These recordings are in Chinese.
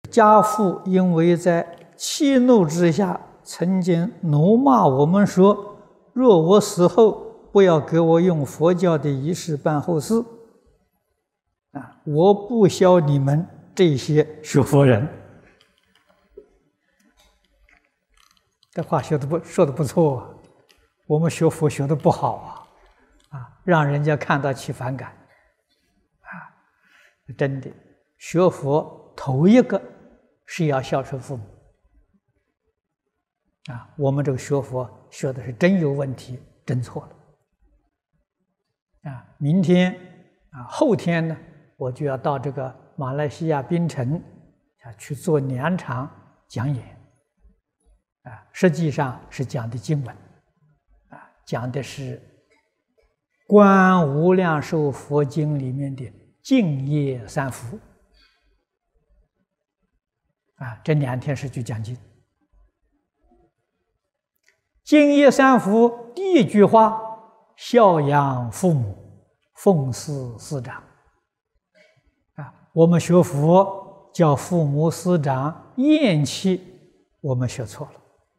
家父因为在气怒之下，曾经怒骂我们说：“若我死后，不要给我用佛教的仪式办后事。”我不晓你们这些学佛人。这话说的不错啊，我们学佛学的不好让人家看到起反感真的，学佛头一个是要孝顺父母我们这个学佛学的是真有问题，真错了明天后天呢，我就要到这个马来西亚槟城去做2场讲演实际上是讲的经文讲的是《观无量寿佛经》里面的净业三福这2天是去讲经。净业三福第一句话：孝养父母，奉事师长我们学佛叫父母师长厌弃，我们学错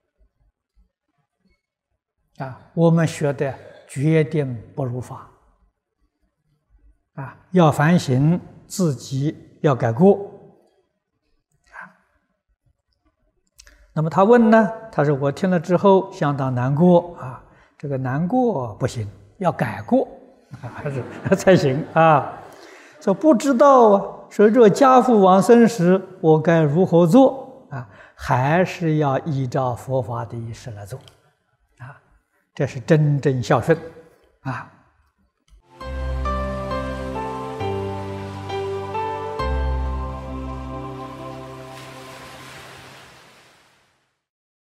了我们学的决定不如法要反省自己，要改过那么他问呢，他说我听了之后相当难过这个难过不行，要改过还是才行说不知道说若家父往生时我该如何做还是要依照佛法的仪式来做这是真正孝顺